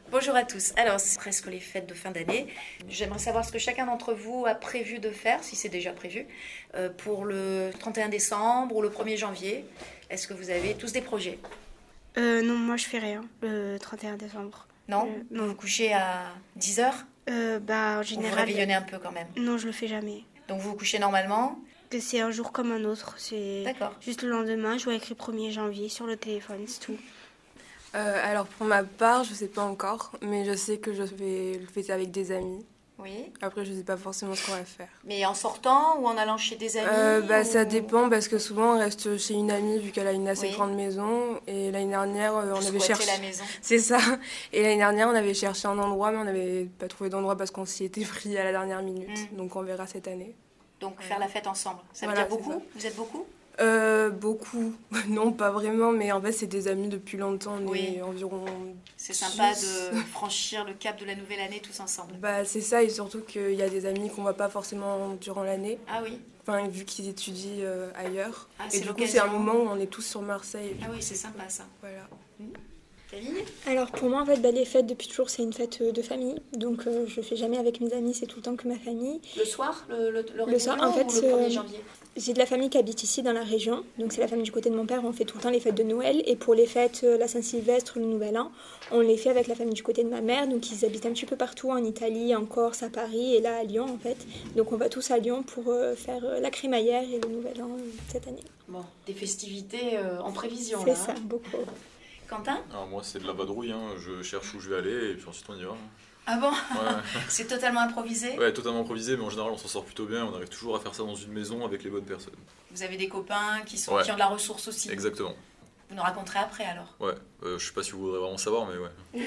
Bonjour à tous. Alors, c'est presque les fêtes de fin d'année. J'aimerais savoir ce que chacun d'entre vous a prévu de faire, si c'est déjà prévu, pour le 31 décembre ou le 1er janvier. Est-ce que vous avez tous des projets? Non, moi je fais rien le 31 décembre. Non. Non. Vous vous couchez à 10h? En Vous général. réveillonnez un peu quand même? Non, je le fais jamais. Donc vous vous couchez normalement? Que c'est un jour comme un autre. C'est D'accord. juste le lendemain, je vois écrit 1er janvier sur le téléphone, c'est tout. Alors pour ma part, je sais pas encore, mais je sais que je vais le fêter avec des amis. Oui. Après, je sais pas forcément ce qu'on va faire. Mais en sortant ou en allant chez des amis Ça ou- dépend parce que souvent on reste chez une amie vu qu'elle a une assez Oui. grande maison. Et l'année dernière, on Vous avait squattez cherché. la maison. C'est ça. Et l'année dernière, on avait cherché un endroit, mais on n'avait pas trouvé d'endroit parce qu'on s'y était pris à la dernière minute. Donc on verra cette année. Donc faire la fête ensemble. Ça veut Voilà, dire c'est beaucoup? ça. Vous êtes beaucoup? Beaucoup. Non, pas vraiment, mais en fait, c'est des amis depuis longtemps. On Oui. est environ. C'est sympa 10. de franchir le cap de la nouvelle année tous ensemble. C'est ça, et surtout qu'il y a des amis qu'on voit pas forcément durant l'année. Ah oui? Enfin, vu qu'ils étudient ailleurs. Ah, Et c'est du coup, l'occasion. c'est un moment où on est tous sur Marseille. Ah oui, c'est sympa ça. Voilà. Camille? Alors pour moi en fait les fêtes depuis toujours c'est une fête de famille donc je fais jamais avec mes amis, c'est tout le temps que ma famille. Le soir, le soir, réveillon en fait, ou le 1er janvier? J'ai de la famille qui habite ici dans la région, donc c'est la famille du côté de mon père, on fait tout le temps les fêtes de Noël et pour les fêtes la Saint-Sylvestre, le Nouvel An, on les fait avec la famille du côté de ma mère, donc ils habitent un petit peu partout en Italie, en Corse, à Paris et là à Lyon en fait. Donc on va tous à Lyon pour faire la crémaillère et le Nouvel An cette année. Bon, des festivités en prévision C'est là. ça, beaucoup. Quentin? Alors moi c'est de la vadrouille, je cherche où je vais aller et puis ensuite on y va. Ah bon? Ouais, C'est totalement improvisé? ouais, totalement improvisé, mais en général on s'en sort plutôt bien, on arrive toujours à faire ça dans une maison avec les bonnes personnes. Vous avez des copains qui Ouais. ont de la ressource aussi? Exactement. Vous nous raconterez après alors? Ouais, je sais pas si vous voudrez vraiment savoir, mais ouais.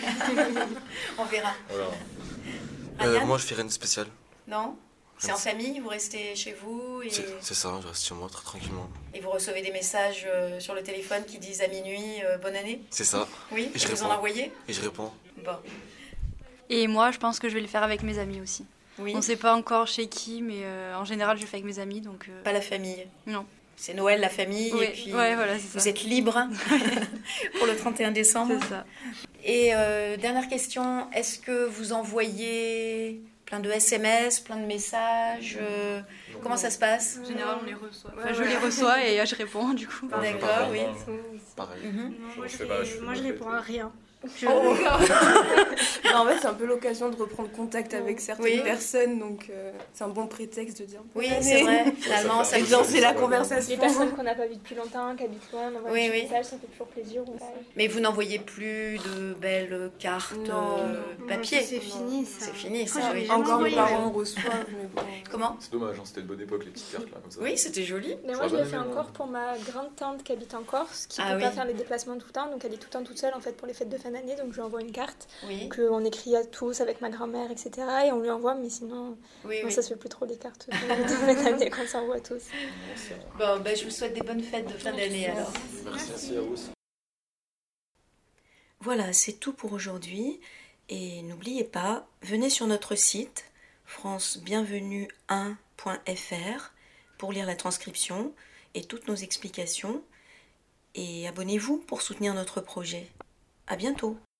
On verra. Voilà. Ryan? Moi, je fais rien de spécial. Non? C'est en famille? Vous restez chez vous C'est ça, je reste chez moi très tranquillement. et vous recevez des messages sur le téléphone qui disent à minuit bonne année? C'est ça. Oui? Et je Vous en réponds. envoyez? Et je réponds. Bon. Et moi, je pense que je vais le faire avec mes amis aussi. Oui? On ne sait pas encore chez qui, mais en général, je le fais avec mes amis, donc... Pas la famille? Non. C'est Noël, la famille, Oui, et puis ouais, voilà, c'est ça. vous êtes libre pour le 31 décembre. C'est ça. Et dernière question, est-ce que vous envoyez plein de SMS, plein de messages comment ça se passe? En général, on les reçoit. Enfin, je les reçois et je réponds, du coup. D'accord, oui. Pareil. Mhm. Moi je réponds à rien. Oh. En fait, c'est un peu l'occasion de reprendre contact avec certaines Oui. personnes, donc c'est un bon prétexte de dire. Oui, c'est vrai. Finalement, ça fait un Et peu de ça, lancer la ouais. Les conversation. personnes qu'on n'a pas vues depuis longtemps, qui habitent loin, on envoie Oui, des oui. messages, ça fait toujours plaisir. Mais vous n'envoyez plus de belles cartes Non. papier? C'est fini ça. C'est fini, ça, Moi, oui. j'avais Encore mes envoyé, parents reçoivent, mais bon. Comment? C'est dommage, c'était de bonne époque les petites cartes là comme ça. Oui, c'était joli. Mais moi, je le fais encore pour ma grande tante qui habite en Corse, qui ne Ah peut pas oui. faire les déplacements tout le temps, donc elle est tout le temps toute seule en fait pour les fêtes de fin d'année, donc je lui envoie une carte Oui, qu'on écrit à tous avec ma grand-mère, etc. Et on lui envoie, mais sinon, oui, non, oui. ça se fait plus trop les cartes de fin d'année qu'on s'envoie tous. Bon, ben, je vous souhaite des bonnes fêtes de fin d'année alors. Merci à vous aussi. Voilà, c'est tout pour aujourd'hui. Et n'oubliez pas, venez sur notre site francebienvenue1.fr pour lire la transcription et toutes nos explications. Et abonnez-vous pour soutenir notre projet. À bientôt.